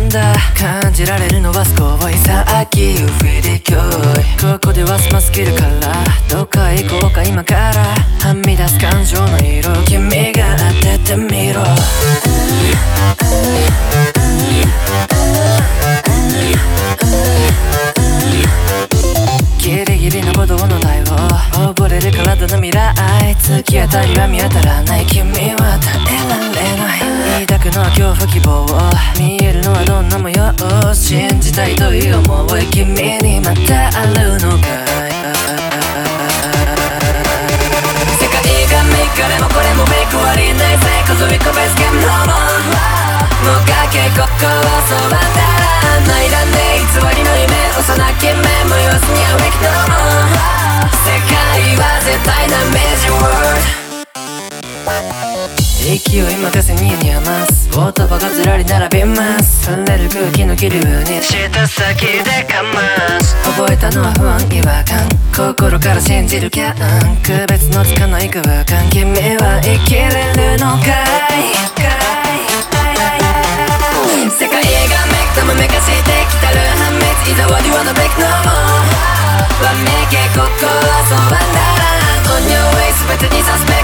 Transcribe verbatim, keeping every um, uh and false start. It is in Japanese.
んだ。感じられるのは少し先を振り距離。ここでは済ませきるからどっか行こうか今から。はみ出す感情の色君が当ててみろ。ギリギリの鼓動の台を溺れる体の未来。突き当たりは見当たらない君は耐えられない。抱くのは恐怖希望。見えるのはどんな模様。信じたいという思い君にまたあるのかい。世界がめかれもこれもめくわりない最高飛び込めすけんのももうかけここはそばだらないらねえ偽りの夢幼き目も言わずにあべきのも世界は絶対なメジャーワールド。勢い任せにに余す言葉がずらり並びます。触れる空気の気流に舌先でかます覚えたのは不安違和感心から信じるキャン区別のつかない空間君は生きれるのかい。世界がめくたまめかしてきたる破滅いざわりわのべきのもわめけここはそばなら On your way 全てにサスペ